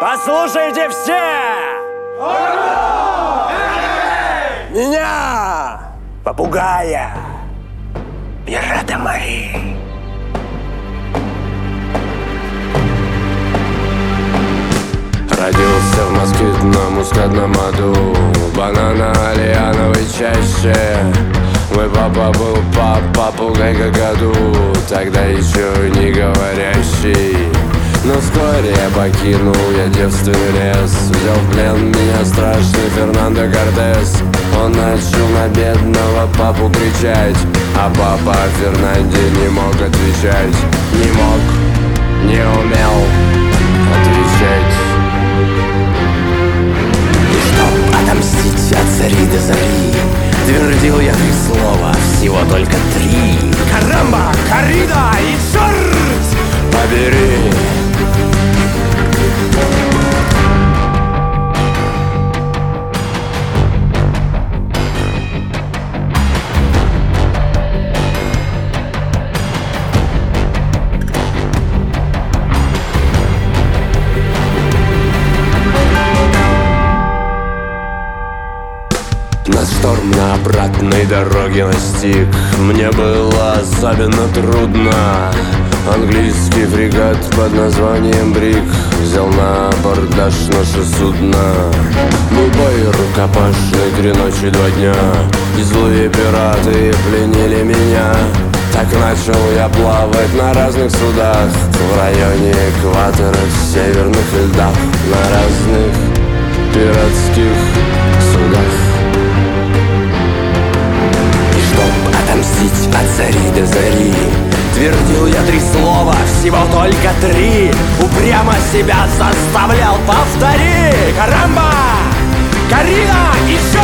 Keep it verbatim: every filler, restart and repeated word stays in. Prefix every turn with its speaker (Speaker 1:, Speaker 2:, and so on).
Speaker 1: Послушайте все! Меня, попугая, пирата морей.
Speaker 2: Родился в москитном мускатном аду, банано-лиановой чаще. Мой папа был пап, попугай какаду, тогда еще не говорящий. Но вскоре я покинул я девственный лес, взял в плен меня страшный Фернандо Кортес. Он начал на бедного папу кричать, а папа Фернанде не мог отвечать. Не мог, не умел отвечать.
Speaker 3: И чтоб отомстить от зари до зари, твердил я три слова, всего только три:
Speaker 1: карамба, коррида и черт
Speaker 2: побери. Нас шторм на обратной дороге настиг. Мне было особенно трудно. Английский фрегат под названием Брик взял на абордаж наше судно. Был бой рукопашный три ночи два дня, и злые пираты пленили меня. Так начал я плавать на разных судах, в районе экватора, в северных льдах, на разных пиратских судах.
Speaker 3: Отомстить от зари до зари, твердил я три слова, всего только три. Упрямо себя заставлял: повтори!
Speaker 1: карамба, коррида и черт